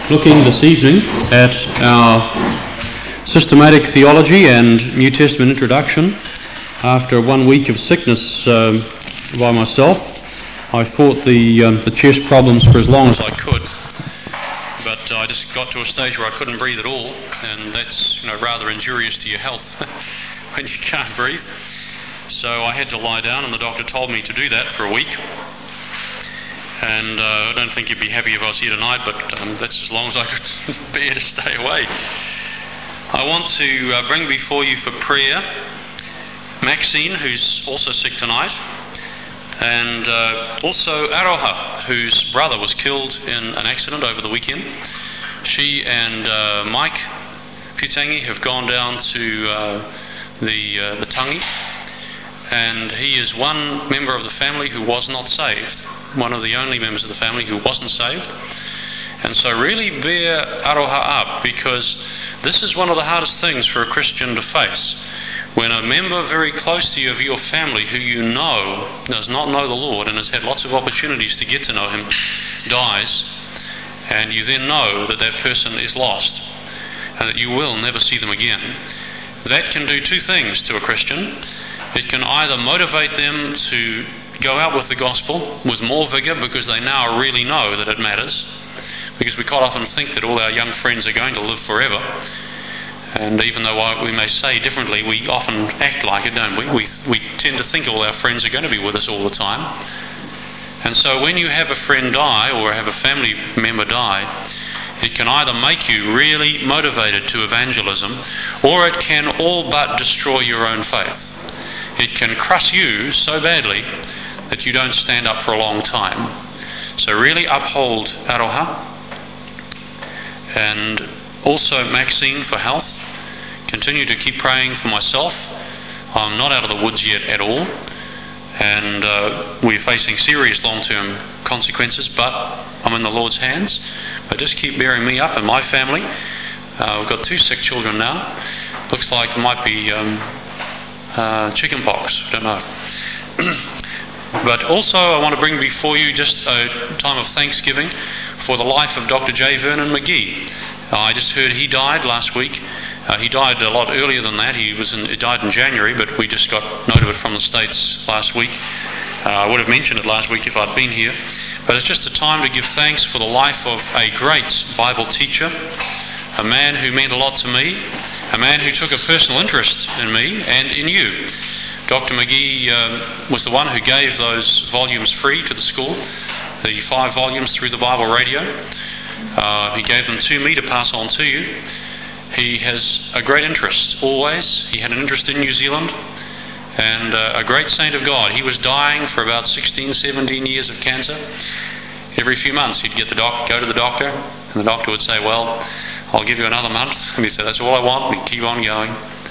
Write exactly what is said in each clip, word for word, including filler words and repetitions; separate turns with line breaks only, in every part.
looking this evening at our systematic theology and New Testament introduction. After one week of sickness um, by myself, I fought the um, the chest problems for as long as I could, but uh, I just got to a stage where I couldn't breathe at all, and that's you know rather injurious to your health when you can't breathe. So I had to lie down, and the doctor told me to do that for a week. And uh, I don't think you'd be happy if I was here tonight, but um, that's as long as I could bear to stay away. I want to uh, bring before you for prayer Maxine, who's also sick tonight, and uh, also Aroha, whose brother was killed in an accident over the weekend. She and uh, Mike Putangi have gone down to uh, the, uh, the Tangi, and he is one member of the family who was not saved. One of the only members of the family who wasn't saved. And so really bear Aroha up, because this is one of the hardest things for a Christian to face. When a member very close to you of your family who you know does not know the Lord and has had lots of opportunities to get to know Him dies, and you then know that that person is lost and that you will never see them again. That can do two things to a Christian. It can either motivate them to go out with the gospel with more vigour, because they now really know that it matters, because we quite often think that all our young friends are going to live forever, and even though we may say differently, we often act like it, don't we? We, we tend to think all our friends are going to be with us all the time. And so when you have a friend die, or have a family member die, it can either make you really motivated to evangelism, or it can all but destroy your own faith. It can crush you so badly that you don't stand up for a long time. So really uphold Aroha, and also Maxine for health. Continue to keep praying for myself. I'm not out of the woods yet at all, and uh, we're facing serious long-term consequences, but I'm in the Lord's hands. But just keep bearing me up and my family. Uh, we've got two sick children now. Looks like it might be um, uh, chicken pox, I don't know. But also I want to bring before you just a time of thanksgiving for the life of Doctor J. Vernon McGee. Uh, I just heard he died last week. Uh, he died a lot earlier than that. He was in, he died in January, but we just got note of it from the States last week. Uh, I would have mentioned it last week if I'd been here. But it's just a time to give thanks for the life of a great Bible teacher, a man who meant a lot to me, a man who took a personal interest in me and in you. Doctor McGee uh, was the one who gave those volumes free to the school, the five volumes through the Bible radio. Uh, he gave them to me to pass on to you. He has a great interest, always. He had an interest in New Zealand, and uh, a great saint of God. He was dying for about sixteen, seventeen years of cancer. Every few months he'd get the doc- go to the doctor, and the doctor would say, well, I'll give you another month. And he'd say, that's all I want, and he'd keep on going.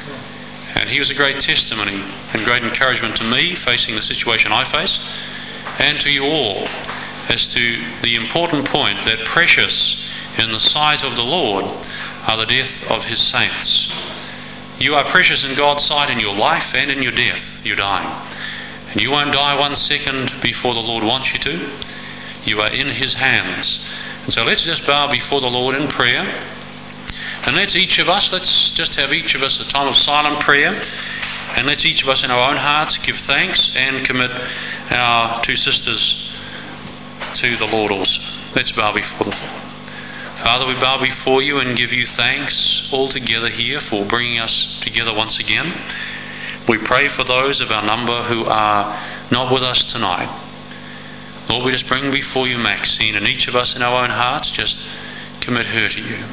And he was a great testimony and great encouragement to me facing the situation I face, and to you all, as to the important point that precious in the sight of the Lord are the death of His saints. You are precious in God's sight in your life and in your death. You're dying. And you won't die one second before the Lord wants you to. You are in His hands. And so let's just bow before the Lord in prayer. And let's each of us, let's just have each of us a time of silent prayer, and let's each of us in our own hearts give thanks and commit our two sisters to the Lord also. Let's bow before the Lord. Father, we bow before you and give you thanks all together here for bringing us together once again. We pray for those of our number who are not with us tonight. Lord, we just bring before you Maxine, and each of us in our own hearts just commit her to you.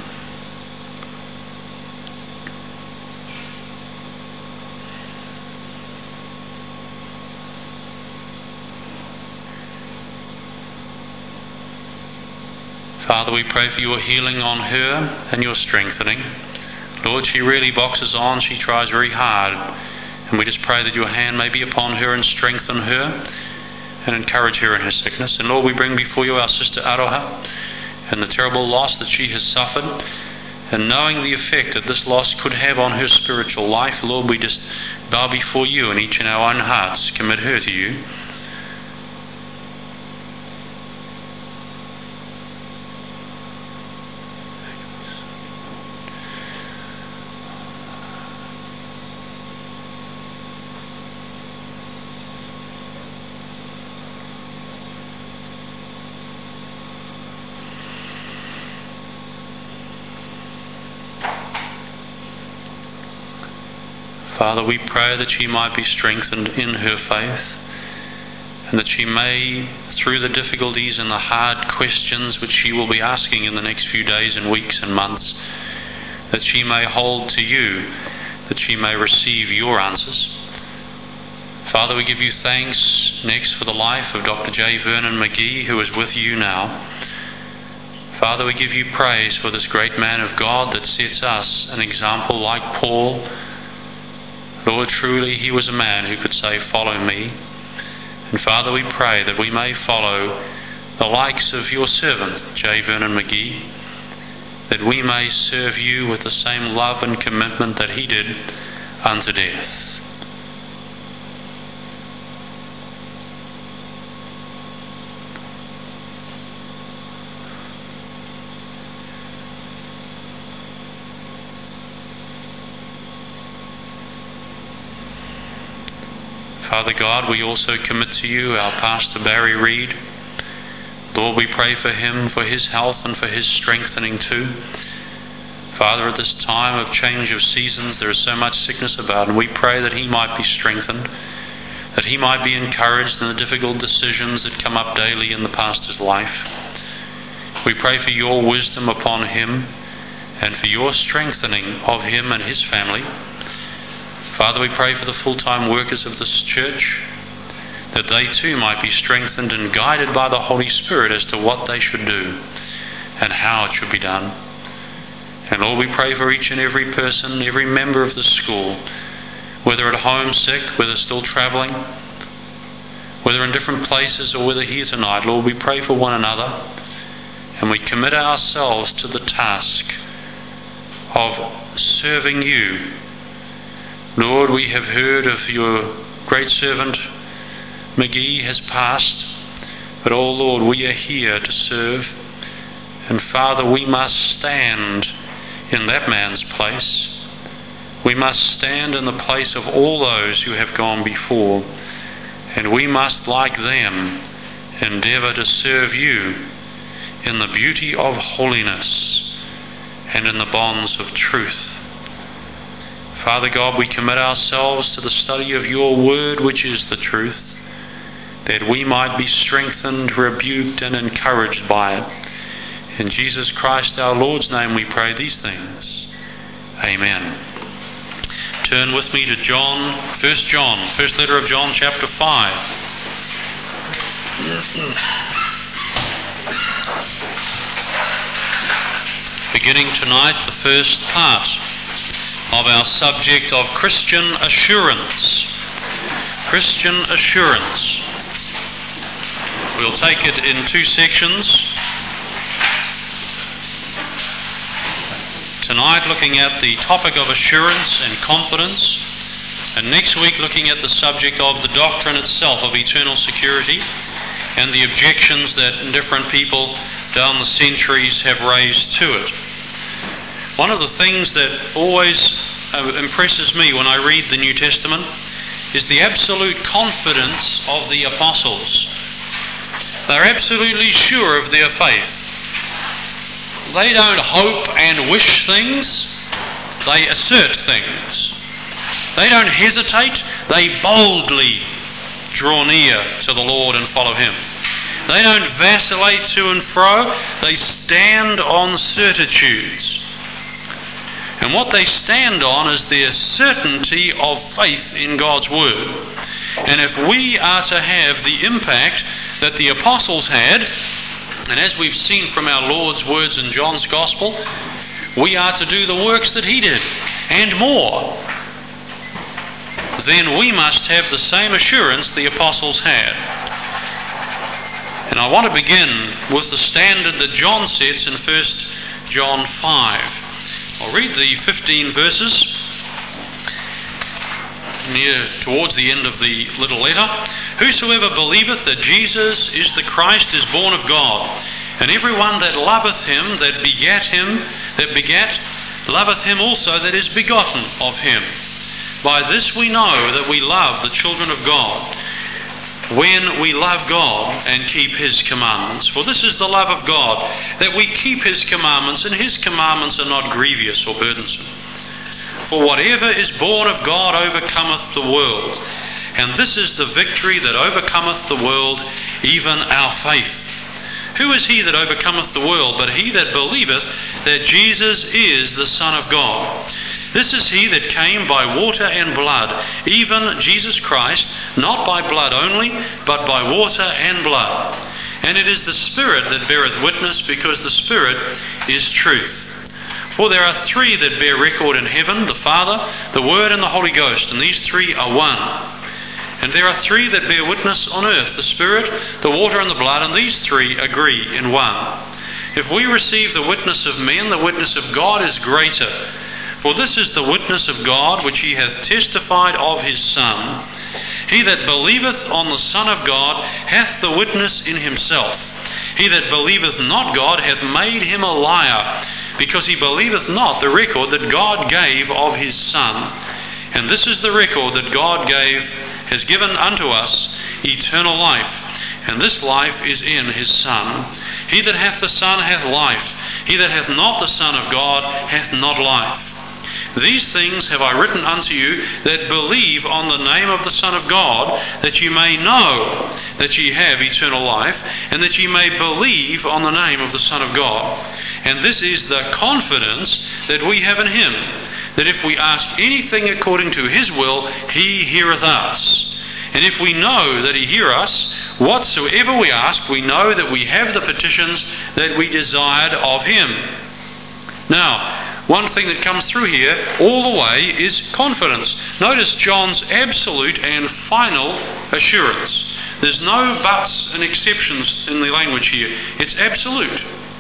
Father, we pray for your healing on her and your strengthening. Lord, she really boxes on. She tries very hard. And we just pray that your hand may be upon her and strengthen her and encourage her in her sickness. And Lord, we bring before you our sister Aroha and the terrible loss that she has suffered. And knowing the effect that this loss could have on her spiritual life, Lord, we just bow before you and each in our own hearts commit her to you. Father, we pray that she might be strengthened in her faith, and that she may, through the difficulties and the hard questions which she will be asking in the next few days and weeks and months, that she may hold to you, that she may receive your answers. Father, we give you thanks next for the life of Doctor J. Vernon McGee, who is with you now. Father, we give you praise for this great man of God that sets us an example like Paul. Lord, truly he was a man who could say, "Follow me." And Father, we pray that we may follow the likes of your servant, J. Vernon McGee, that we may serve you with the same love and commitment that he did unto death. Father God, we also commit to you our Pastor Barry Reid. Lord, we pray for him, for his health and for his strengthening too. Father, at this time of change of seasons, there is so much sickness about, and we pray that he might be strengthened, that he might be encouraged in the difficult decisions that come up daily in the pastor's life. We pray for your wisdom upon him and for your strengthening of him and his family. Father, we pray for the full-time workers of this church, that they too might be strengthened and guided by the Holy Spirit as to what they should do and how it should be done. And Lord, we pray for each and every person, every member of the school, whether at home sick, whether still travelling, whether in different places or whether here tonight. Lord, we pray for one another, and we commit ourselves to the task of serving you. Lord, we have heard of your great servant McGee has passed, but oh Lord, we are here to serve. And Father, we must stand in that man's place. We must stand in the place of all those who have gone before, and we must, like them, endeavour to serve you in the beauty of holiness and in the bonds of truth. Father God, we commit ourselves to the study of your word, which is the truth, that we might be strengthened, rebuked, and encouraged by it. In Jesus Christ our Lord's name we pray these things. Amen. Turn with me to John, First John, first letter of John, chapter five. Beginning tonight the first part of our subject of Christian assurance. Christian assurance. We'll take it in two sections. Tonight looking at the topic of assurance and confidence, and next week looking at the subject of the doctrine itself of eternal security and the objections that different people down the centuries have raised to it. One of the things that always uh, impresses me when I read the New Testament is the absolute confidence of the apostles. They're absolutely sure of their faith. They don't hope and wish things, they assert things. They don't hesitate, they boldly draw near to the Lord and follow Him. They don't vacillate to and fro, they stand on certitudes. And what they stand on is their certainty of faith in God's Word. And if we are to have the impact that the apostles had, and as we've seen from our Lord's words in John's Gospel, we are to do the works that He did, and more. Then we must have the same assurance the apostles had. And I want to begin with the standard that John sets in First John five. I'll read the fifteen verses near towards the end of the little letter. Whosoever believeth that Jesus is the Christ is born of God, and everyone that loveth him that begat him, that begat, loveth him also that is begotten of him. By this we know that we love the children of God, when we love God and keep His commandments. For this is the love of God, that we keep His commandments, and His commandments are not grievous or burdensome. For whatever is born of God overcometh the world. And this is the victory that overcometh the world, even our faith. Who is he that overcometh the world, but he that believeth that Jesus is the Son of God? This is he that came by water and blood, even Jesus Christ, not by blood only, but by water and blood. And it is the Spirit that beareth witness, because the Spirit is truth. For there are three that bear record in heaven, the Father, the Word, and the Holy Ghost, and these three are one. And there are three that bear witness on earth, the Spirit, the water, and the blood, and these three agree in one. If we receive the witness of men, the witness of God is greater. For this is the witness of God, which he hath testified of his Son. He that believeth on the Son of God hath the witness in himself. He that believeth not God hath made him a liar, because he believeth not the record that God gave of his Son. And this is the record that God gave, has given unto us, eternal life, and this life is in his Son. He that hath the Son hath life. He that hath not the Son of God hath not life. These things have I written unto you that believe on the name of the Son of God, that ye may know that ye have eternal life, and that ye may believe on the name of the Son of God. And this is the confidence that we have in him, that if we ask anything according to his will, he heareth us. And if we know that he hear us, whatsoever we ask, we know that we have the petitions that we desired of him. Now, one thing that comes through here all the way is confidence. Notice John's absolute and final assurance. There's no buts and exceptions in the language here. It's absolute.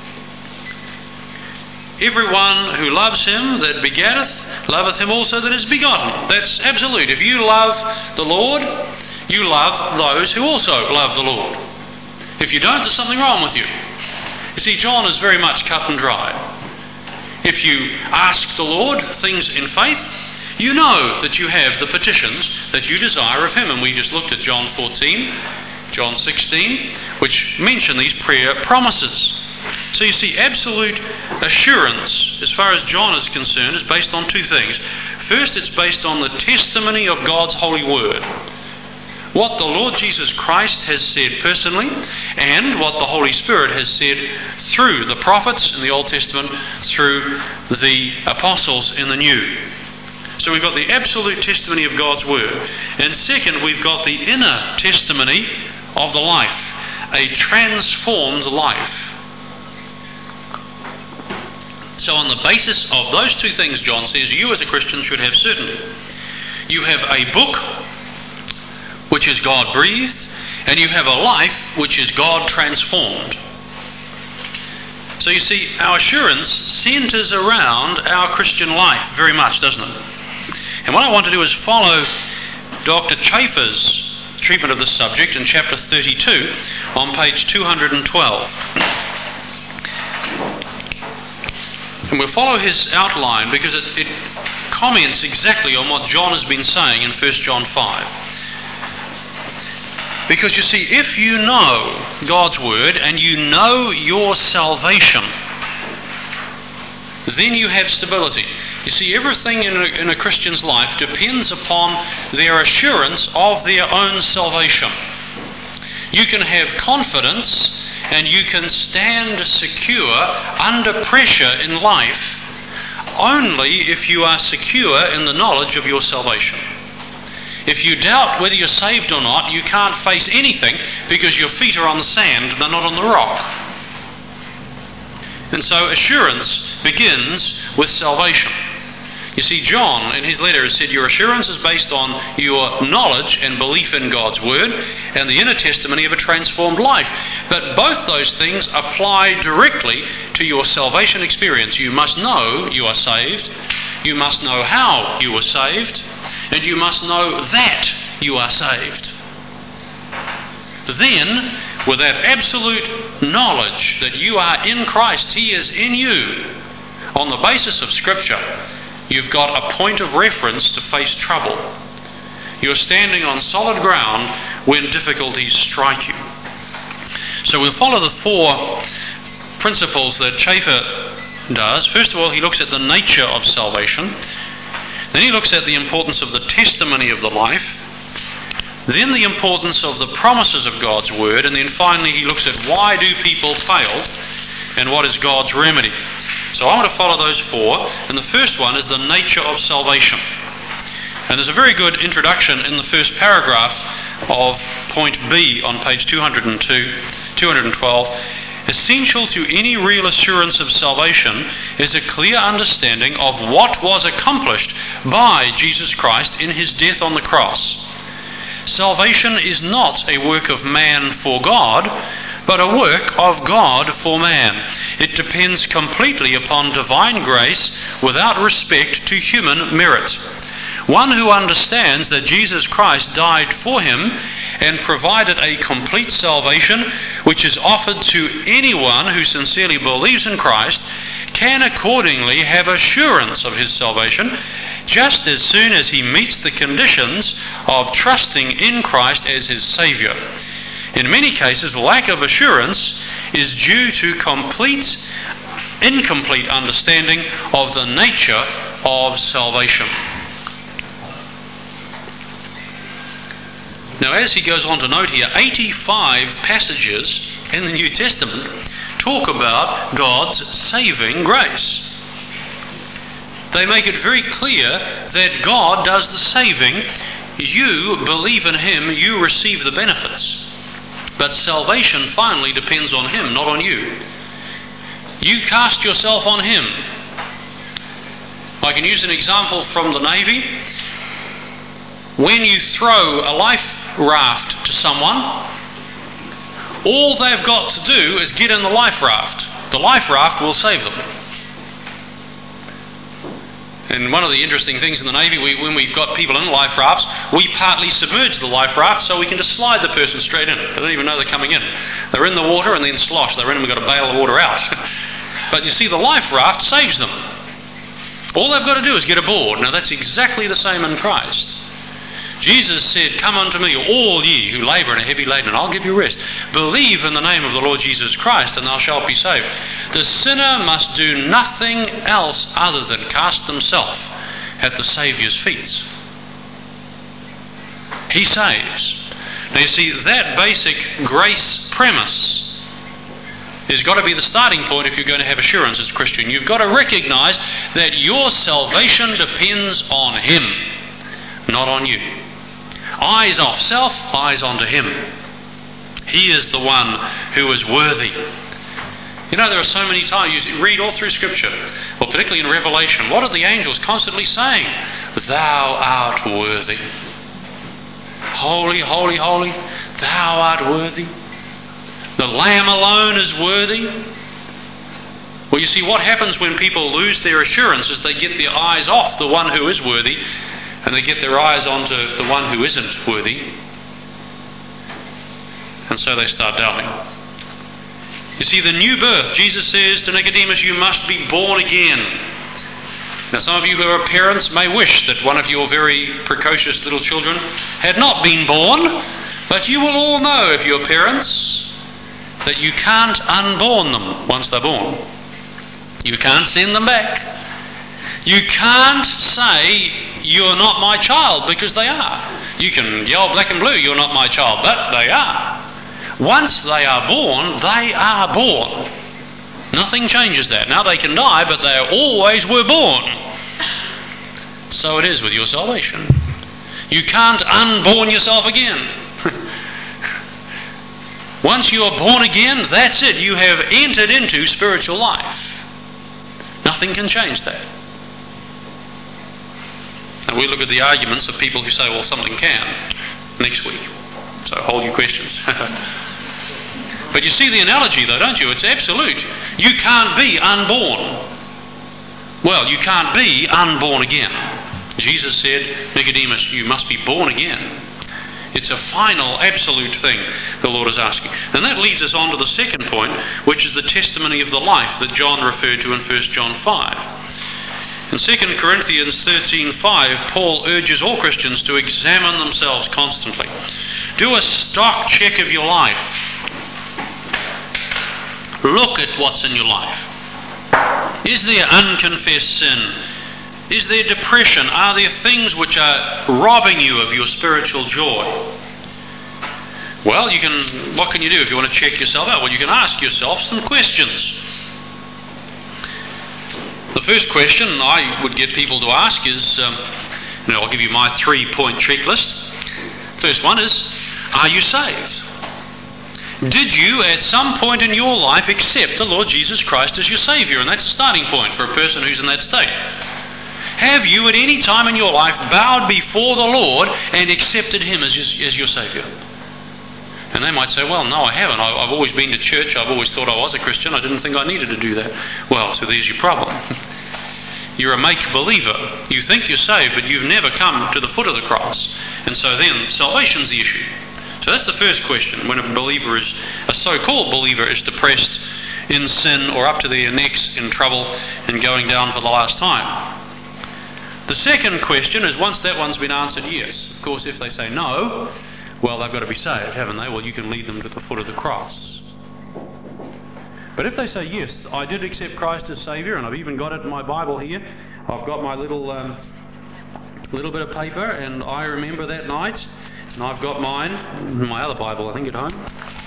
Everyone who loves him that begetteth, loveth him also that is begotten. That's absolute. If you love the Lord, you love those who also love the Lord. If you don't, there's something wrong with you. You see, John is very much cut and dry. If you ask the Lord things in faith, you know that you have the petitions that you desire of him. And we just looked at John fourteen, John sixteen, which mention these prayer promises. So you see, absolute assurance, as far as John is concerned, is based on two things. First, it's based on the testimony of God's holy word. What the Lord Jesus Christ has said personally, and what the Holy Spirit has said through the prophets in the Old Testament, through the apostles in the New. So we've got the absolute testimony of God's word. And second, we've got the inner testimony of the life, a transformed life. So on the basis of those two things, John says, you as a Christian should have certainty. You have a book which is God breathed, and you have a life which is God transformed. So you see, our assurance centres around our Christian life very much, doesn't it? And what I want to do is follow Doctor Chafer's treatment of this subject in chapter thirty-two on page two hundred twelve. And we'll follow his outline because it, it comments exactly on what John has been saying in First John five. Because you see, if you know God's word and you know your salvation, then you have stability. You see, everything in a, in a Christian's life depends upon their assurance of their own salvation. You can have confidence and you can stand secure under pressure in life only if you are secure in the knowledge of your salvation. If you doubt whether you're saved or not, you can't face anything because your feet are on the sand, they're not on the rock. And so assurance begins with salvation. You see, John in his letter has said your assurance is based on your knowledge and belief in God's word and the inner testimony of a transformed life. But both those things apply directly to your salvation experience. You must know you are saved. You must know how you were saved. And you must know that you are saved. Then, with that absolute knowledge that you are in Christ, he is in you, on the basis of Scripture, you've got a point of reference to face trouble. You're standing on solid ground when difficulties strike you. So we'll follow the four principles that Chafer does. First of all, he looks at the nature of salvation. Then he looks at the importance of the testimony of the life, then the importance of the promises of God's word, and then finally he looks at why do people fail and what is God's remedy. So I want to follow those four, and the first one is the nature of salvation. And there's a very good introduction in the first paragraph of point B on page two hundred two, two hundred twelve. Essential to any real assurance of salvation is a clear understanding of what was accomplished by Jesus Christ in his death on the cross. Salvation is not a work of man for God, but a work of God for man. It depends completely upon divine grace without respect to human merit. One who understands that Jesus Christ died for him and provided a complete salvation which is offered to anyone who sincerely believes in Christ can accordingly have assurance of his salvation just as soon as he meets the conditions of trusting in Christ as his Saviour. In many cases, lack of assurance is due to complete, incomplete understanding of the nature of salvation. Now, as he goes on to note here, eighty-five passages in the New Testament talk about God's saving grace. They make it very clear that God does the saving. You believe in him, you receive the benefits. But salvation finally depends on him, not on you. You cast yourself on him. I can use an example from the Navy. When you throw a life raft to someone, all they've got to do is get in the life raft. The life raft will save them. And one of the interesting things in the Navy, we, when we've got people in life rafts, we partly submerge the life raft so we can just slide the person straight in. They don't even know they're coming in. They're in the water and then slosh. They're in and we've got to bail the water out. But you see, the life raft saves them. All they've got to do is get aboard. Now that's exactly the same in Christ. Jesus said, "Come unto me, all ye who labour and are heavy laden, and I'll give you rest. Believe in the name of the Lord Jesus Christ, and thou shalt be saved." The sinner must do nothing else other than cast himself at the Saviour's feet. He saves. Now you see, that basic grace premise has got to be the starting point if you're going to have assurance as a Christian. You've got to recognise that your salvation depends on him, not on you. Eyes off self, eyes onto him. He is the one who is worthy. You know, there are so many times, you read all through Scripture, or particularly in Revelation, what are the angels constantly saying? Thou art worthy. Holy, holy, holy, thou art worthy. The Lamb alone is worthy. Well, you see, what happens when people lose their assurance is they get their eyes off the one who is worthy, and they get their eyes onto the one who isn't worthy. And so they start doubting. You see, the new birth, Jesus says to Nicodemus, you must be born again. Now some of you who are parents may wish that one of your very precocious little children had not been born, but you will all know, if you're parents, that you can't unborn them once they're born. You can't send them back. You can't say, you're not my child, because they are. You can yell black and blue, you're not my child, but they are. Once they are born, they are born. Nothing changes that. Now they can die, but they always were born. So it is with your salvation. You can't unborn yourself again. Once you are born again, that's it. You have entered into spiritual life. Nothing can change that. And we look at the arguments of people who say, well, something can, next week. So hold your questions. But you see the analogy though, don't you? It's absolute. You can't be unborn. Well, you can't be unborn again. Jesus said, Nicodemus, you must be born again. It's a final, absolute thing the Lord is asking. And that leads us on to the second point, which is the testimony of the life that John referred to in First John five. In Second Corinthians thirteen five, Paul urges all Christians to examine themselves constantly. Do a stock check of your life. Look at what's in your life. Is there unconfessed sin? Is there depression? Are there things which are robbing you of your spiritual joy? Well, you can. What can you do if you want to check yourself out? Well, you can ask yourself some questions. The first question I would get people to ask is, um, you know, I'll give you my three-point checklist. First one is, are you saved? Did you at some point in your life accept the Lord Jesus Christ as your Saviour? And that's a starting point for a person who's in that state. Have you at any time in your life bowed before the Lord and accepted Him as your, as your Saviour? And they might say, well, no, I haven't. I, I've always been to church. I've always thought I was a Christian. I didn't think I needed to do that. Well, so there's your problem. You're a make-believer. You think you're saved, but you've never come to the foot of the cross. And so then salvation's the issue. So that's the first question. When a believer is, a so-called believer is depressed, in sin, or up to their necks in trouble and going down for the last time. The second question is, once that one's been answered yes. Of course, if they say no, well, they've got to be saved, haven't they? Well, you can lead them to the foot of the cross. But if they say, yes, I did accept Christ as Saviour, and I've even got it in my Bible here. I've got my little um, little bit of paper, and I remember that night, and I've got mine, my other Bible, I think, at home.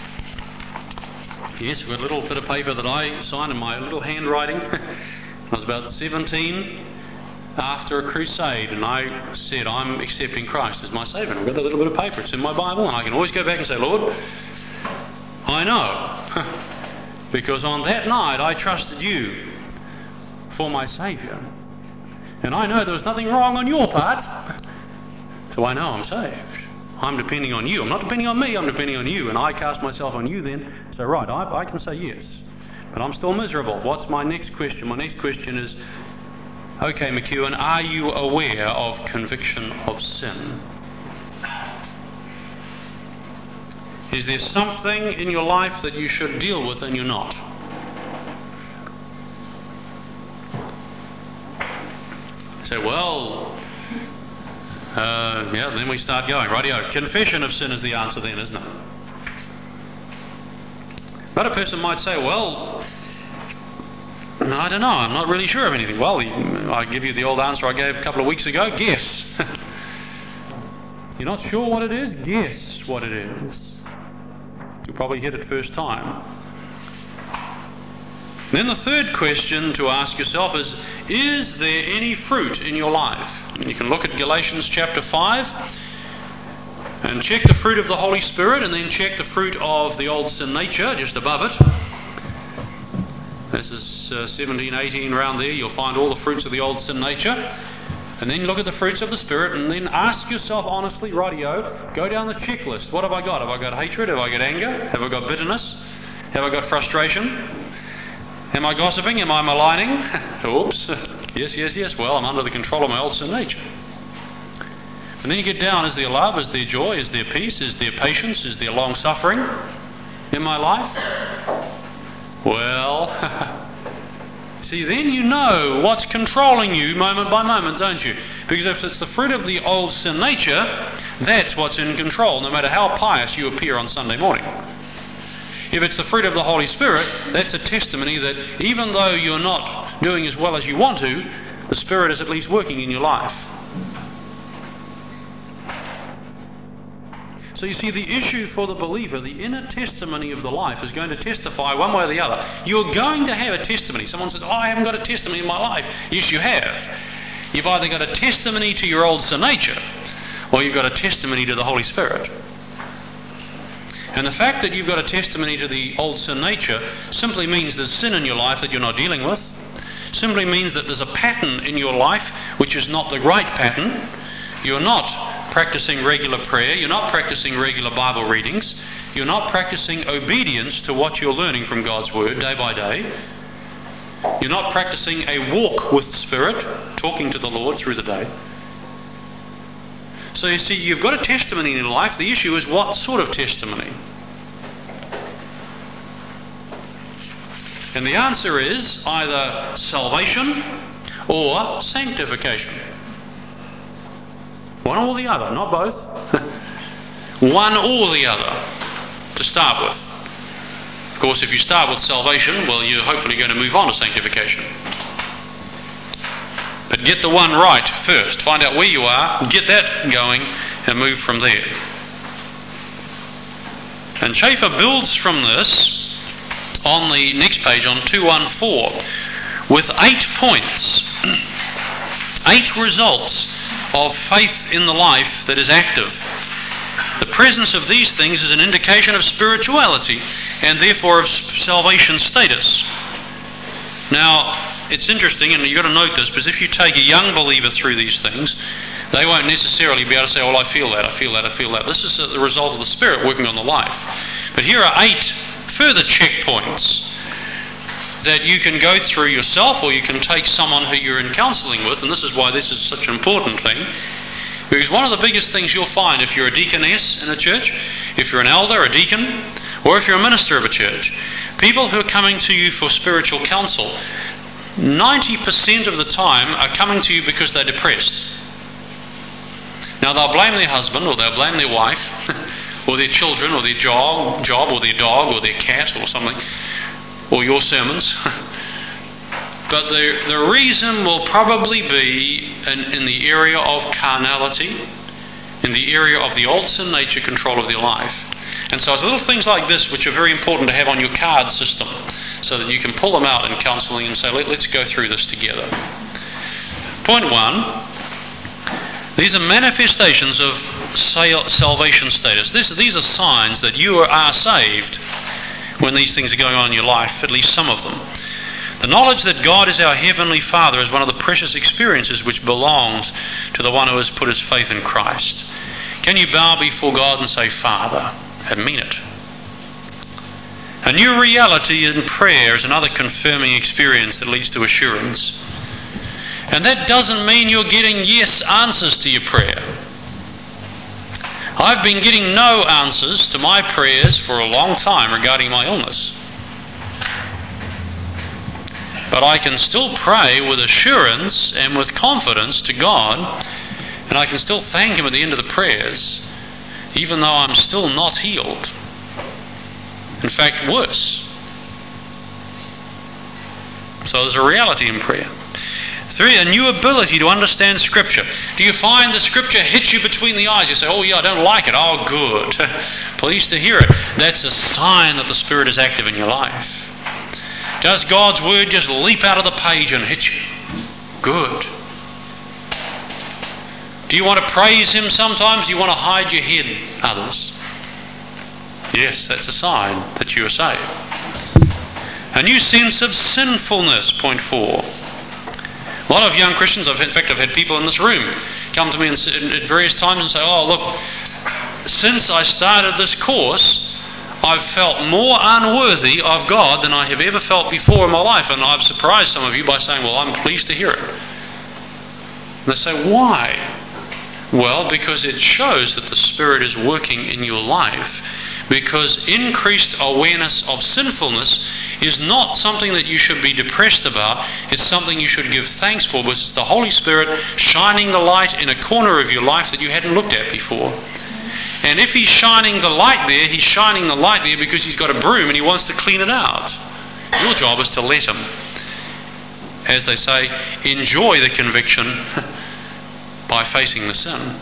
Yes, I've got a little bit of paper that I signed in my little handwriting. I was about seventeen after a crusade, and I said, I'm accepting Christ as my Saviour. And I've got that little bit of paper. It's in my Bible, and I can always go back and say, Lord, I know. Because on that night I trusted you for my Saviour. And I know there was nothing wrong on your part. So I know I'm saved. I'm depending on you. I'm not depending on me, I'm depending on you. And I cast myself on you then. So right, I, I can say yes. But I'm still miserable. What's my next question? My next question is, okay, McEwen, are you aware of conviction of sin? Is there something in your life that you should deal with and you're not? You say, well, uh, yeah, then we start going. Rightio. Confession of sin is the answer then, isn't it? But a person might say, well, I don't know, I'm not really sure of anything. Well, I give you the old answer I gave a couple of weeks ago. Guess. You're not sure what it is? Guess what it is. You'll probably hit it first time. Then the third question to ask yourself is, is there any fruit in your life? And you can look at Galatians chapter five and check the fruit of the Holy Spirit, and then check the fruit of the old sin nature just above it. This is uh, seventeen, eighteen, around there. You'll find all the fruits of the old sin nature. And then look at the fruits of the Spirit, and then ask yourself honestly, rightio, go down the checklist. What have I got? Have I got hatred? Have I got anger? Have I got bitterness? Have I got frustration? Am I gossiping? Am I maligning? Oops. Yes, yes, yes. Well, I'm under the control of my old sin nature. And then you get down, is there love? Is there joy? Is there peace? Is there patience? Is there long suffering in my life? Well, see, then you know what's controlling you moment by moment, don't you? Because if it's the fruit of the old sin nature, that's what's in control, no matter how pious you appear on Sunday morning. If it's the fruit of the Holy Spirit, that's a testimony that even though you're not doing as well as you want to, the Spirit is at least working in your life. So you see, the issue for the believer, the inner testimony of the life, is going to testify one way or the other. You're going to have a testimony. Someone says, oh, I haven't got a testimony in my life. Yes, you have. You've either got a testimony to your old sin nature, or you've got a testimony to the Holy Spirit. And the fact that you've got a testimony to the old sin nature simply means there's sin in your life that you're not dealing with. Simply means that there's a pattern in your life which is not the right pattern. You're not practicing regular prayer, you're not practicing regular Bible readings, you're not practicing obedience to what you're learning from God's Word day by day, you're not practicing a walk with the Spirit, talking to the Lord through the day. So you see, you've got a testimony in your life. The issue is, what sort of testimony? And the answer is either salvation or sanctification. One or the other, not both. One or the other, to start with. Of course, if you start with salvation, well, you're hopefully going to move on to sanctification. But get the one right first. Find out where you are, get that going, and move from there. And Chafer builds from this on the next page, on two fourteen, with eight points, eight results of faith in the life that is active. The presence of these things is an indication of spirituality and therefore of salvation status. Now, it's interesting, and you've got to note this, because if you take a young believer through these things, they won't necessarily be able to say, oh, I feel that, I feel that, I feel that. This is the result of the Spirit working on the life. But here are eight further checkpoints that you can go through yourself, or you can take someone who you're in counselling with, and this is why this is such an important thing. Because one of the biggest things you'll find if you're a deaconess in a church, if you're an elder, a deacon, or if you're a minister of a church, people who are coming to you for spiritual counsel, ninety percent of the time are coming to you because they're depressed. Now they'll blame their husband, or they'll blame their wife, or their children, or their job, job, or their dog, or their cat, or something, or your sermons. But the, the reason will probably be in, in the area of carnality, in the area of the old sin nature control of their life. And so it's little things like this which are very important to have on your card system, so that you can pull them out in counselling and say, Let, let's go through this together. Point one, these are manifestations of salvation status. This, these are signs that you are saved when these things are going on in your life, at least some of them. The knowledge that God is our Heavenly Father is one of the precious experiences which belongs to the one who has put his faith in Christ. Can you bow before God and say, Father, and mean it? A new reality in prayer is another confirming experience that leads to assurance. And that doesn't mean you're getting yes answers to your prayer. I've been getting no answers to my prayers for a long time regarding my illness. But I can still pray with assurance and with confidence to God, and I can still thank Him at the end of the prayers, even though I'm still not healed. In fact, worse. So there's a reality in prayer. Three, a new ability to understand Scripture. Do you find the Scripture hits you between the eyes? You say, oh yeah, I don't like it. Oh, good. Pleased to hear it. That's a sign that the Spirit is active in your life. Does God's Word just leap out of the page and hit you? Good. Do you want to praise Him sometimes? Do you want to hide your head, others? Yes, that's a sign that you are saved. A new sense of sinfulness, point four. A lot of young Christians, I've, in fact I've had people in this room come to me and, at various times and say, oh look, since I started this course, I've felt more unworthy of God than I have ever felt before in my life. And I've surprised some of you by saying, well, I'm pleased to hear it. And they say, why? Well, because it shows that the Spirit is working in your life. Because increased awareness of sinfulness is not something that you should be depressed about. It's something you should give thanks for, because it's the Holy Spirit shining the light in a corner of your life that you hadn't looked at before. And if He's shining the light there, He's shining the light there because He's got a broom and He wants to clean it out. Your job is to let Him, as they say, enjoy the conviction by facing the sin.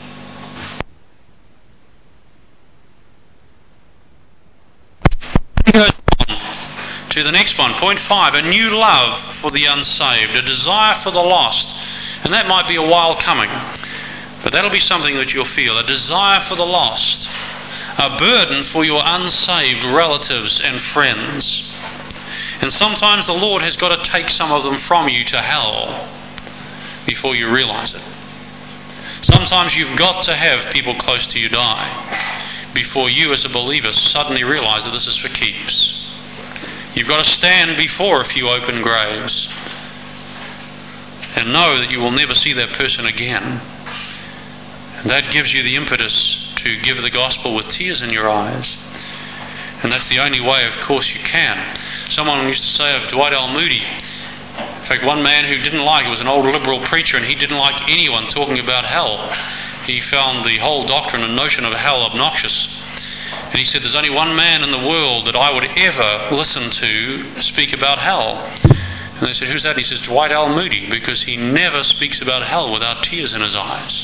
To the next one, point five, a new love for the unsaved, a desire for the lost. And that might be a while coming, but that'll be something that you'll feel, a desire for the lost, a burden for your unsaved relatives and friends. And sometimes the Lord has got to take some of them from you to hell before you realize it. Sometimes you've got to have people close to you die before you as a believer suddenly realize that this is for keeps. You've got to stand before a few open graves and know that you will never see that person again. And that gives you the impetus to give the gospel with tears in your eyes. And that's the only way, of course, you can. Someone used to say of Dwight L. Moody, in fact, one man who didn't like it was an old liberal preacher, and he didn't like anyone talking about hell. He found the whole doctrine and notion of hell obnoxious. And he said, there's only one man in the world that I would ever listen to speak about hell. And they said, "Who's that?" He says, "Dwight L. Moody, because he never speaks about hell without tears in his eyes."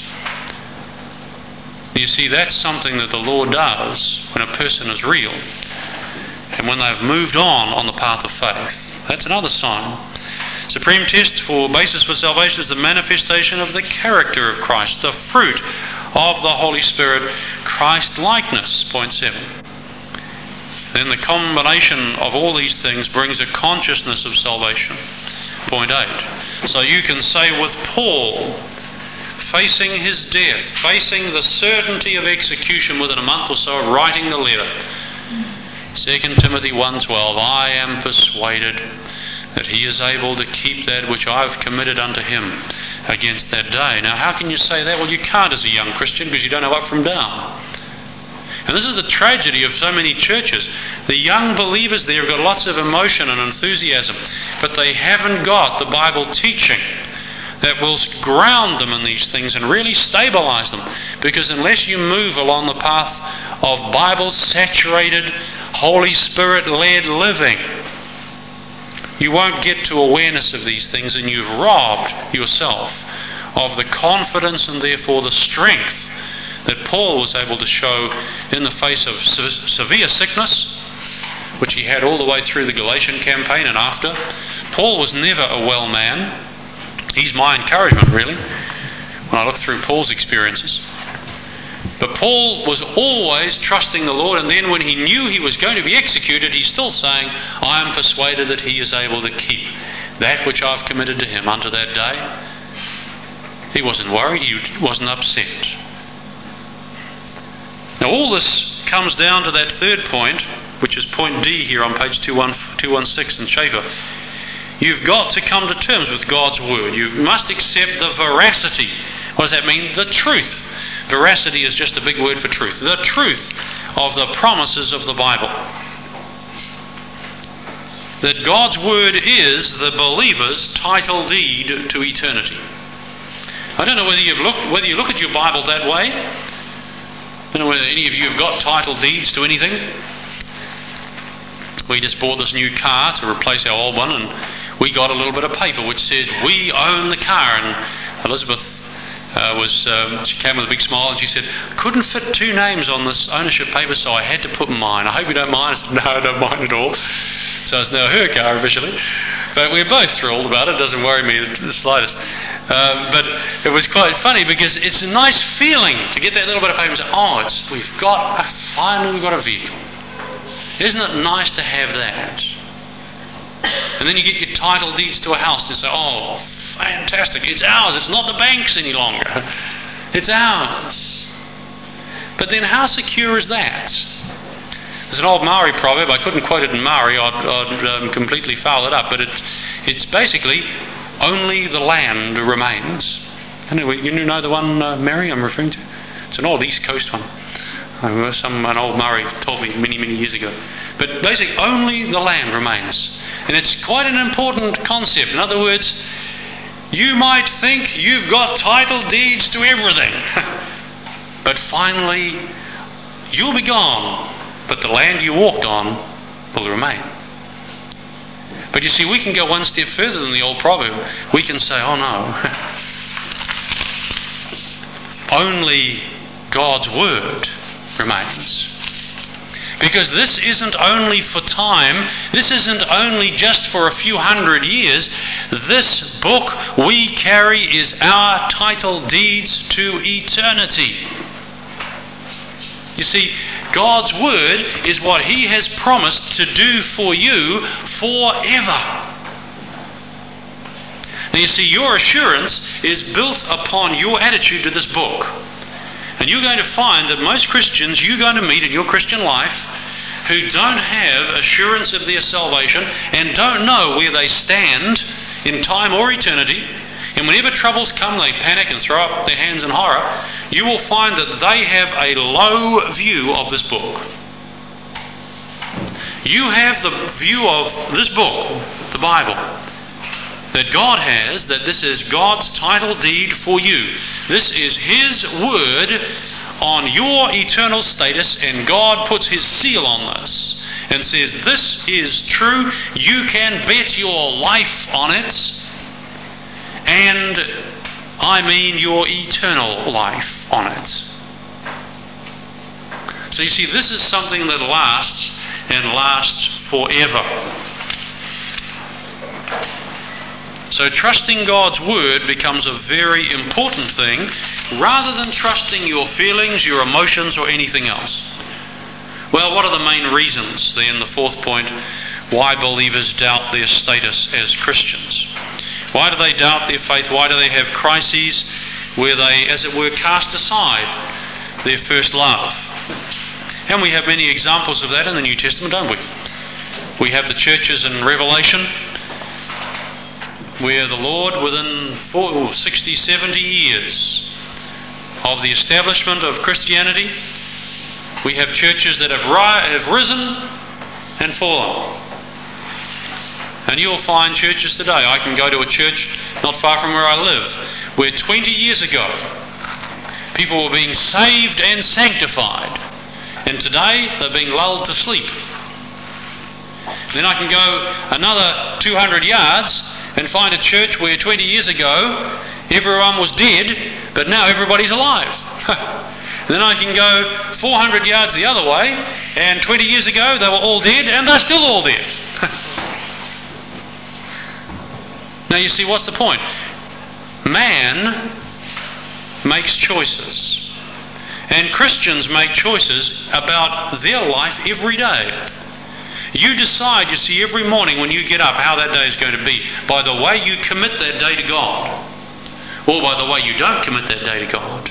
You see, that's something that the Lord does when a person is real and when they've moved on on the path of faith. That's another sign. Supreme test for basis for salvation is the manifestation of the character of Christ, the fruit of the Holy Spirit, Christ-likeness, point seven. Then the combination of all these things brings a consciousness of salvation, point eight. So you can say with Paul, facing his death, facing the certainty of execution within a month or so of writing the letter, Second Timothy one twelve, "I am persuaded that he is able to keep that which I have committed unto him against that day." Now, how can you say that? Well, you can't as a young Christian, because you don't know up from down. And this is the tragedy of so many churches. The young believers there have got lots of emotion and enthusiasm, but they haven't got the Bible teaching that will ground them in these things and really stabilize them. Because unless you move along the path of Bible-saturated, Holy Spirit-led living, you won't get to awareness of these things, and you've robbed yourself of the confidence and therefore the strength that Paul was able to show in the face of se- severe sickness, which he had all the way through the Galatian campaign and after. Paul was never a well man. He's my encouragement, really, when I look through Paul's experiences. But Paul was always trusting the Lord, and then when he knew he was going to be executed, he's still saying, "I am persuaded that he is able to keep that which I've committed to him unto that day." He wasn't worried, he wasn't upset. Now all this comes down to that third point, which is point D here on page two sixteen in Schaeffer. You've got to come to terms with God's Word. You must accept the veracity. What does that mean? The truth. Veracity is just a big word for truth. The truth of the promises of the Bible. That God's Word is the believer's title deed to eternity. I don't know whether you've looked, whether you look at your Bible that way. I don't know whether any of you have got title deeds to anything. We just bought this new car to replace our old one, and we got a little bit of paper which said, "We own the car." And Elizabeth uh, was, um, she came with a big smile and she said, "Couldn't fit two names on this ownership paper, so I had to put mine. I hope you don't mind." I said, "No, I don't mind at all." So it's now her car officially. But we're both thrilled about it. It doesn't worry me the slightest. Um, but it was quite funny because it's a nice feeling to get that little bit of paper and say, "Oh, it's, we've got, finally we've got a vehicle." Isn't it nice to have that? And then you get your title deeds to a house and you say, "Oh, fantastic, it's ours, it's not the bank's any longer. It's ours." But then how secure is that? There's an old Maori proverb, I couldn't quote it in Maori, I'd, I'd um, completely foul it up, but it, it's basically, "Only the land remains." Anyway, you know the one, uh, Mary, I'm referring to? It's an old East Coast one. Some an old Murray told me many, many years ago. But basically, only the land remains. And it's quite an important concept. In other words, you might think you've got title deeds to everything. But finally, you'll be gone. But the land you walked on will remain. But you see, we can go one step further than the old proverb. We can say, "Oh no, only God's Word remains." Because this isn't only for time, this isn't only just for a few hundred years. This book we carry is our title deeds to eternity. You see, God's Word is what He has promised to do for you forever. Now you see, your assurance is built upon your attitude to this book. And you're going to find that most Christians you're going to meet in your Christian life who don't have assurance of their salvation and don't know where they stand in time or eternity, and whenever troubles come they panic and throw up their hands in horror, you will find that they have a low view of this book. You have the view of this book, the Bible, that God has, that this is God's title deed for you. This is His Word on your eternal status, and God puts His seal on this. and says, this is true, you can bet your life on it, and I mean your eternal life on it. So you see, this is something that lasts and lasts forever. So trusting God's Word becomes a very important thing, rather than trusting your feelings, your emotions, or anything else. Well, what are the main reasons, then, the fourth point, why believers doubt their status as Christians? Why do they doubt their faith? Why do they have crises where they, as it were, cast aside their first love? And we have many examples of that in the New Testament, don't we? We have the churches in Revelation, where the Lord, within forty, sixty, seventy years of the establishment of Christianity, we have churches that have, ri- have risen and fallen. And you'll find churches today. I can go to a church not far from where I live, where twenty years ago people were being saved and sanctified, and today they're being lulled to sleep. Then I can go another two hundred yards and find a church where twenty years ago everyone was dead, but now everybody's alive. Then I can go four hundred yards the other way, and twenty years ago they were all dead, and they're still all dead. Now you see, what's the point? Man makes choices, and Christians make choices about their life every day. You decide, you see, every morning when you get up how that day is going to be by the way you commit that day to God, or by the way you don't commit that day to God.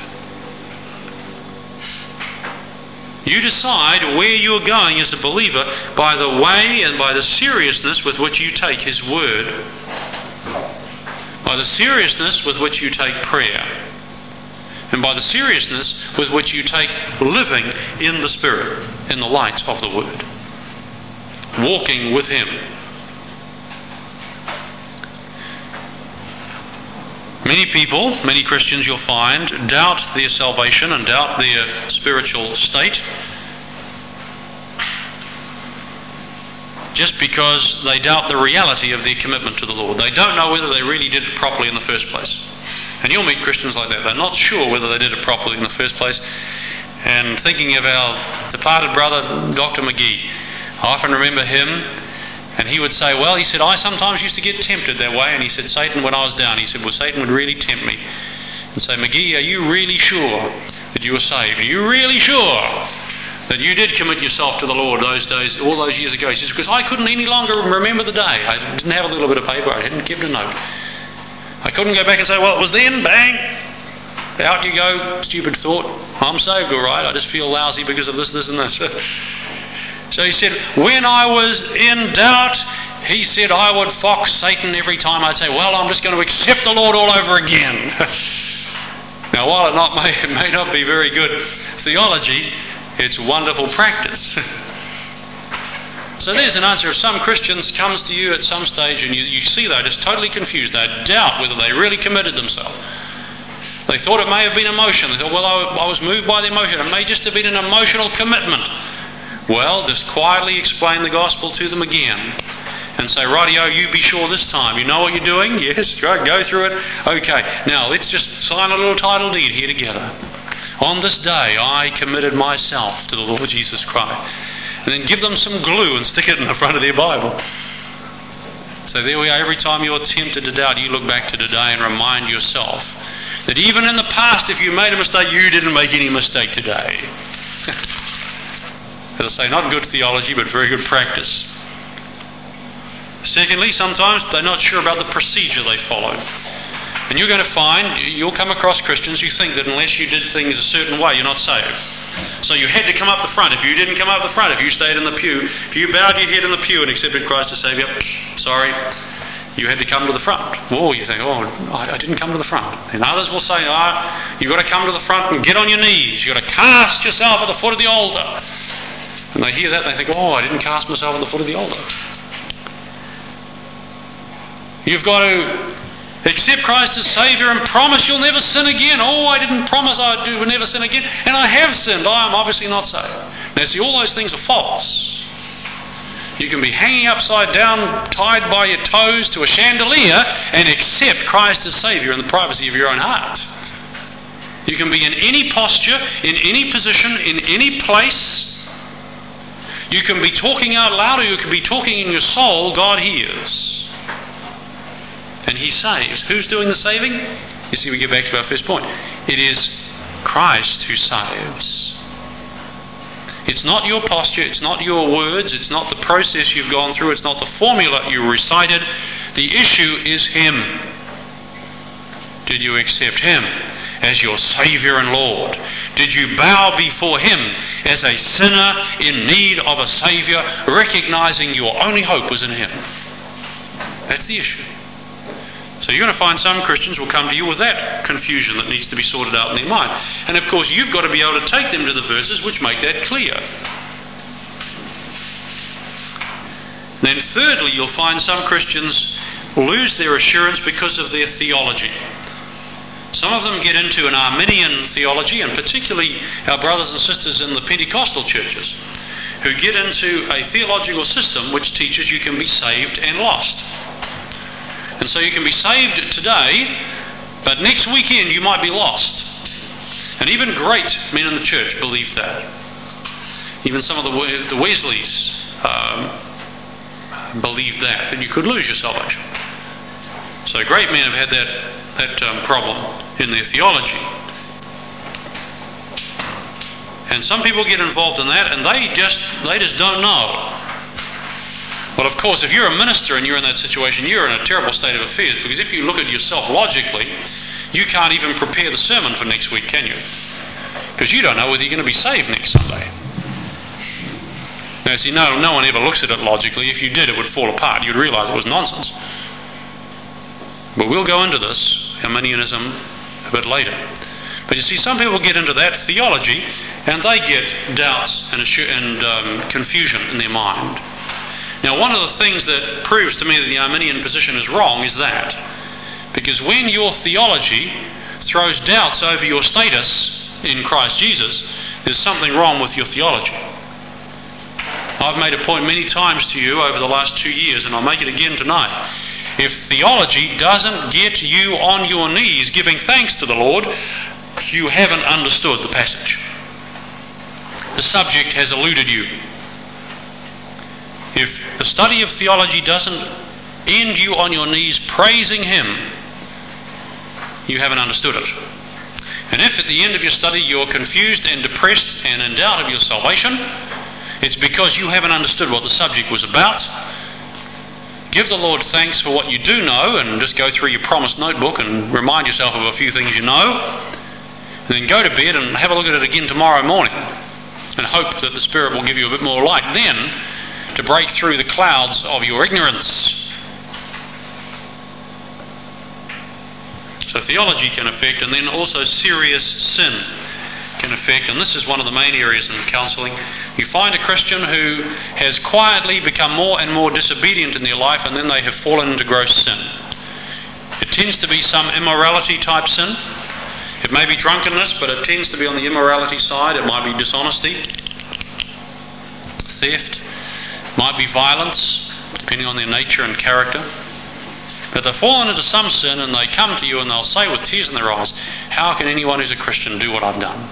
You decide where you're going as a believer by the way and by the seriousness with which you take His Word, by the seriousness with which you take prayer, and by the seriousness with which you take living in the Spirit, in the light of the Word, walking with Him. Many people, many Christians you'll find, doubt their salvation and doubt their spiritual state just because they doubt the reality of their commitment to the Lord. They don't know whether they really did it properly in the first place. And you'll meet Christians like that. They're not sure whether they did it properly in the first place. And thinking of our departed brother, Doctor McGee, I often remember him, and he would say, well, he said, I sometimes used to get tempted that way. And he said, Satan, when I was down, he said, well, Satan would really tempt me. And say, McGee, are you really sure that you were saved? Are you really sure that you did commit yourself to the Lord those days, all those years ago? He says, because I couldn't any longer remember the day. I didn't have a little bit of paper. I hadn't kept a note. I couldn't go back and say, well, it was then, bang, out you go, stupid thought. I'm saved, all right. I just feel lousy because of this, this, and this. So he said, when I was in doubt, he said I would fox Satan every time. I'd say, well, I'm just going to accept the Lord all over again. Now, while it not may, it may not be very good theology, it's wonderful practice. So there's an answer. If some Christians comes to you at some stage and you, you see they're just totally confused, they doubt whether they really committed themselves. They thought it may have been emotion. They thought, well, I, I was moved by the emotion. It may just have been an emotional commitment. Well, just quietly explain the gospel to them again and say, rightio, you be sure this time. You know what you're doing? Yes, right, go through it. Okay, now let's just sign a little title deed here together. On this day, I committed myself to the Lord Jesus Christ. And then give them some glue and stick it in the front of their Bible. So there we are. Every time you're tempted to doubt, you look back to today and remind yourself that even in the past, if you made a mistake, you didn't make any mistake today. As I say, not good theology, but very good practice. Secondly, sometimes they're not sure about the procedure they follow. And you're going to find, you'll come across Christians who think that unless you did things a certain way, you're not saved. So you had to come up the front. If you didn't come up the front, if you stayed in the pew, if you bowed your head in the pew and accepted Christ as Saviour, sorry, you had to come to the front. Oh, you think, oh, I didn't come to the front. And others will say, oh, you've got to come to the front and get on your knees. You've got to cast yourself at the foot of the altar. And they hear that and they think, oh, I didn't cast myself at the foot of the altar. You've got to accept Christ as Saviour and promise you'll never sin again. Oh, I didn't promise I would never sin again, and I have sinned. I am obviously not saved. Now see, all those things are false. You can be hanging upside down, tied by your toes to a chandelier, and accept Christ as Saviour in the privacy of your own heart. You can be in any posture, in any position, in any place. You can be talking out loud, or you can be talking in your soul. God hears. And He saves. Who's doing the saving? You see, we get back to our first point. It is Christ who saves. It's not your posture, it's not your words, it's not the process you've gone through, it's not the formula you recited. The issue is Him. Did you accept Him as your Saviour and Lord? Did you bow before Him as a sinner in need of a Saviour, recognizing your only hope was in Him? That's the issue. So you're going to find some Christians will come to you with that confusion that needs to be sorted out in their mind. And of course you've got to be able to take them to the verses which make that clear. Then thirdly, you'll find some Christians lose their assurance because of their theology. Some of them get into an Arminian theology, and particularly our brothers and sisters in the Pentecostal churches, who get into a theological system which teaches you can be saved and lost. And so you can be saved today, but next weekend you might be lost. And even great men in the church believed that. Even some of the, the Wesleys um, believed that, that you could lose your salvation. So great men have had that, that um, problem in their theology. And some people get involved in that, and they just they just don't know. Well, of course, if you're a minister and you're in that situation, you're in a terrible state of affairs, because if you look at yourself logically, you can't even prepare the sermon for next week, can you? Because you don't know whether you're going to be saved next Sunday. Now, see, no, no one ever looks at it logically. If you did, it would fall apart. You'd realise it was nonsense. But we'll go into this, Arminianism, a bit later. But you see, some people get into that theology, and they get doubts and, and um, confusion in their mind. Now, one of the things that proves to me that the Arminian position is wrong is that. Because when your theology throws doubts over your status in Christ Jesus, there's something wrong with your theology. I've made a point many times to you over the last two years, and I'll make it again tonight. If theology doesn't get you on your knees giving thanks to the Lord, you haven't understood the passage. The subject has eluded you. If the study of theology doesn't end you on your knees praising Him, you haven't understood it. And if at the end of your study you're confused and depressed and in doubt of your salvation, it's because you haven't understood what the subject was about. Give the Lord thanks for what you do know, and just go through your promised notebook and remind yourself of a few things you know. And then go to bed and have a look at it again tomorrow morning, and hope that the Spirit will give you a bit more light then to break through the clouds of your ignorance. So theology can affect, and then also serious sin can affect, and this is one of the main areas in counselling. You find a Christian who has quietly become more and more disobedient in their life, and then they have fallen into gross sin. It tends to be some immorality type sin. It may be drunkenness, but it tends to be on the immorality side. It might be dishonesty, theft, might be violence, depending on their nature and character. But they've fallen into some sin, and they come to you and they'll say with tears in their eyes, how can anyone who's a Christian do what I've done?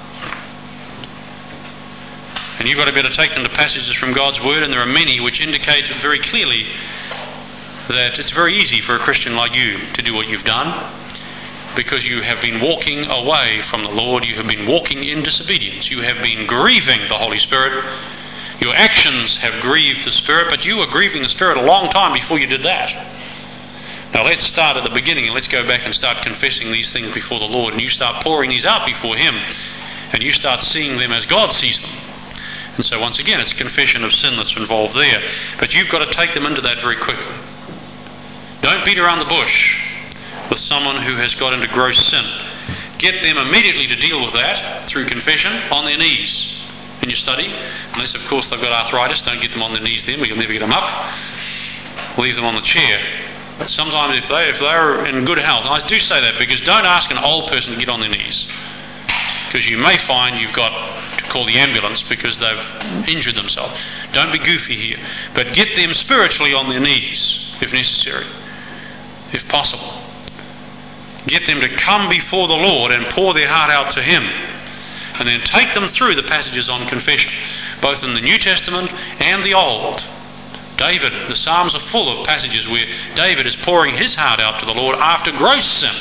And you've got to be able to take them to passages from God's Word, and there are many which indicate very clearly that it's very easy for a Christian like you to do what you've done, because you have been walking away from the Lord. You have been walking in disobedience. You have been grieving the Holy Spirit. Your actions have grieved the Spirit, but you were grieving the Spirit a long time before you did that. Now let's start at the beginning, and let's go back and start confessing these things before the Lord, and you start pouring these out before Him, and you start seeing them as God sees them. And so once again, it's a confession of sin that's involved there. But you've got to take them into that very quickly. Don't beat around the bush with someone who has got into gross sin. Get them immediately to deal with that through confession on their knees in your study. Unless, of course, they've got arthritis, don't get them on their knees then. We'll never get them up. Leave them on the chair. But sometimes if, they, if they're in good health, and I do say that because don't ask an old person to get on their knees. Because you may find you've got call the ambulance because they've injured themselves. Don't be goofy here. But get them spiritually on their knees, if necessary, if possible. Get them to come before the Lord and pour their heart out to Him. And then take them through the passages on confession, both in the New Testament and the Old. David, the Psalms are full of passages where David is pouring his heart out to the Lord after gross sin.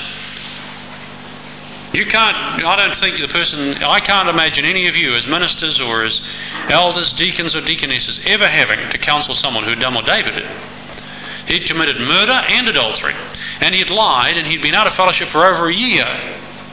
You can't, I don't think the person, I can't imagine any of you as ministers or as elders, deacons or deaconesses ever having to counsel someone who had done what David did. He'd committed murder and adultery, and he'd lied, and he'd been out of fellowship for over a year.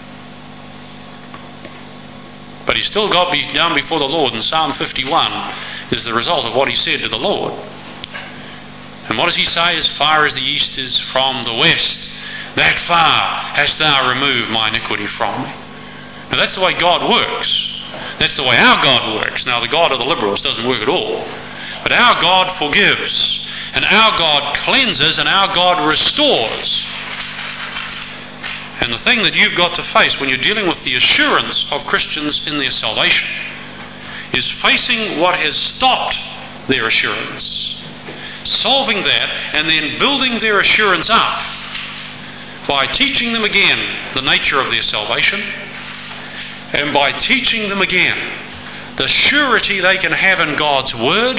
But he still got down before the Lord, and Psalm fifty-one is the result of what he said to the Lord. And what does he say? As far as the east is from the west, that far hast thou removed my iniquity from me. Now that's the way God works. That's the way our God works. Now the God of the liberals doesn't work at all. But our God forgives, and our God cleanses, and our God restores. And the thing that you've got to face when you're dealing with the assurance of Christians in their salvation is facing what has stopped their assurance. Solving that and then building their assurance up by teaching them again the nature of their salvation and by teaching them again the surety they can have in God's Word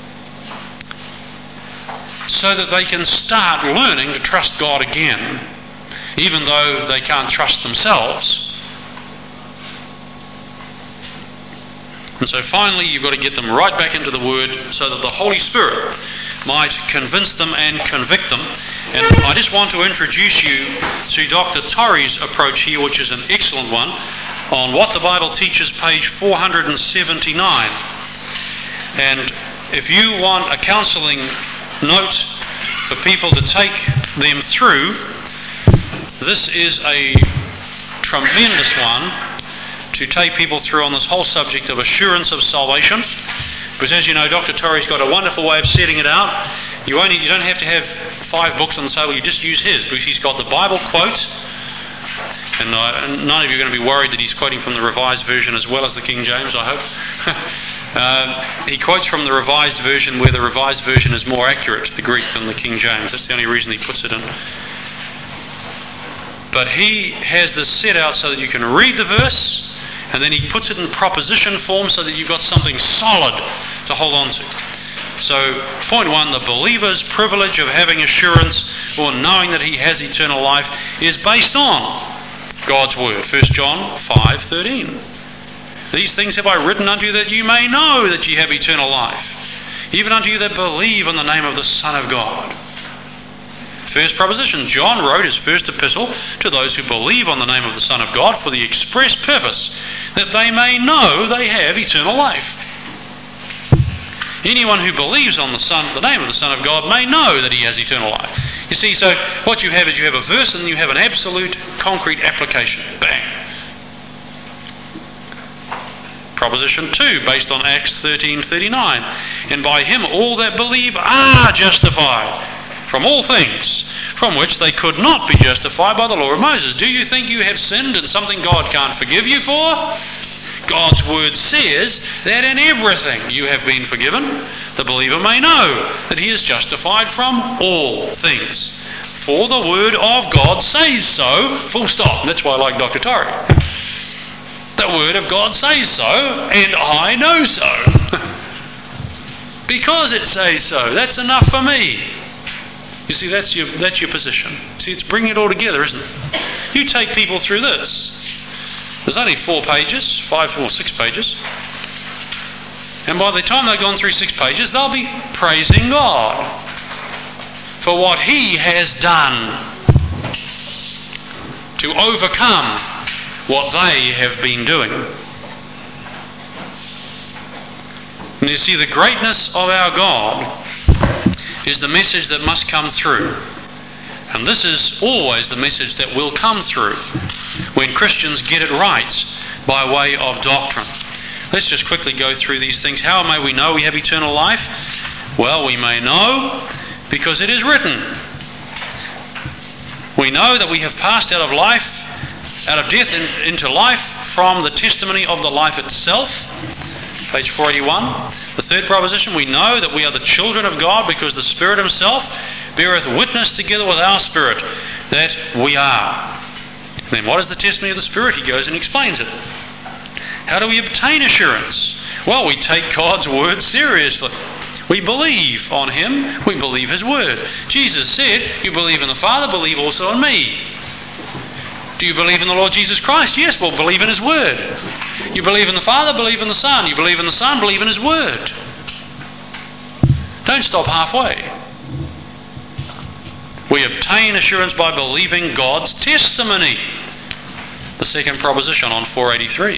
so that they can start learning to trust God again, even though they can't trust themselves. And so finally you've got to get them right back into the Word so that the Holy Spirit might convince them and convict them. And I just want to introduce you to Doctor Torrey's approach here, which is an excellent one, on What the Bible Teaches, page four hundred seventy-nine. And if you want a counselling note for people to take them through, this is a tremendous one to take people through on this whole subject of assurance of salvation. Because as you know, Doctor Torrey's got a wonderful way of setting it out. You only you don't have to have five books on the table, you just use his, because he's got the Bible quote. And uh, none of you are going to be worried that he's quoting from the Revised Version as well as the King James, I hope. uh, he quotes from the Revised Version where the Revised Version is more accurate, the Greek, than the King James. That's the only reason he puts it in. But he has this set out so that you can read the verse, and then he puts it in proposition form so that you've got something solid to hold on to. So, point one, the believer's privilege of having assurance or knowing that he has eternal life is based on God's Word. First John five thirteen. These things have I written unto you that you may know that ye have eternal life, even unto you that believe on the name of the Son of God. First proposition, John wrote his first epistle to those who believe on the name of the Son of God for the express purpose that they may know they have eternal life. Anyone who believes on the Son, the name of the Son of God, may know that he has eternal life. You see, so what you have is you have a verse and you have an absolute, concrete application. Bang. Proposition two, based on Acts thirteen thirty-nine. And by him all that believe are justified from all things from which they could not be justified by the law of Moses. Do you think you have sinned and something God can't forgive you for? God's Word says that in everything you have been forgiven. The believer may know that he is justified from all things. For the Word of God says so, full stop. And that's why I like Doctor Torrey. The Word of God says so, and I know so. Because it says so. That's enough for me. You see, that's your that's your position. See, it's bringing it all together, isn't it? You take people through this. There's only four pages, five or six pages. And by the time they've gone through six pages, they'll be praising God for what He has done to overcome what they have been doing. And you see, the greatness of our God is the message that must come through. And this is always the message that will come through when Christians get it right by way of doctrine. Let's just quickly go through these things. How may we know we have eternal life? Well, we may know because it is written. We know that we have passed out of life, out of death in, into life from the testimony of the life itself. Page four eighty-one. The third proposition, we know that we are the children of God because the Spirit Himself beareth witness together with our spirit that we are. Then what is the testimony of the Spirit? He goes and explains it. How do we obtain assurance? Well, we take God's word seriously. We believe on Him. We believe His word. Jesus said, you believe in the Father, believe also in me. Do you believe in the Lord Jesus Christ? Yes, well, believe in His word. You believe in the Father, believe in the Son. You believe in the Son, believe in His word. Don't stop halfway. We obtain assurance by believing God's testimony. The second proposition on four eighty-three.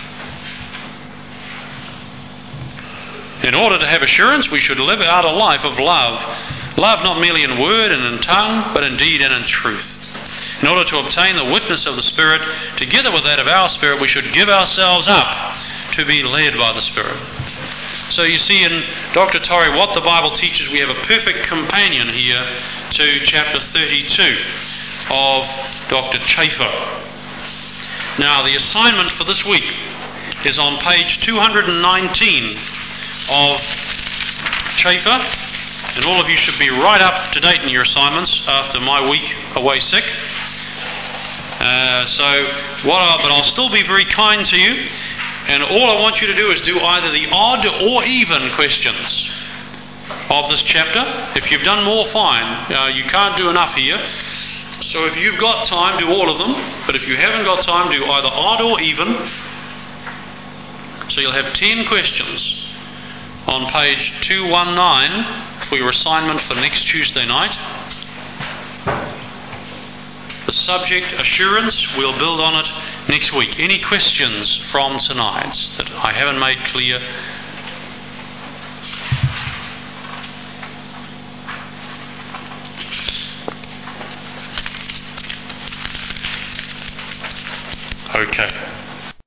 In order to have assurance, we should live out a life of love. Love not merely in word and in tongue, but in deed and in truth. In order to obtain the witness of the Spirit, together with that of our spirit, we should give ourselves up to be led by the Spirit. So you see in Doctor Torrey what the Bible teaches, we have a perfect companion here to chapter thirty-two of Doctor Chafer. Now the assignment for this week is on page two hundred nineteen of Chafer, and all of you should be right up to date in your assignments after my week away sick. Uh, so, what I, but I'll still be very kind to you, and all I want you to do is do either the odd or even questions of this chapter. If you've done more, fine. Uh, you can't do enough here. So if you've got time, do all of them. But if you haven't got time, do either odd or even. So you'll have ten questions on page two nineteen for your assignment for next Tuesday night. The subject, assurance, we'll build on it next week. Any questions from tonight that I haven't made clear? Okay.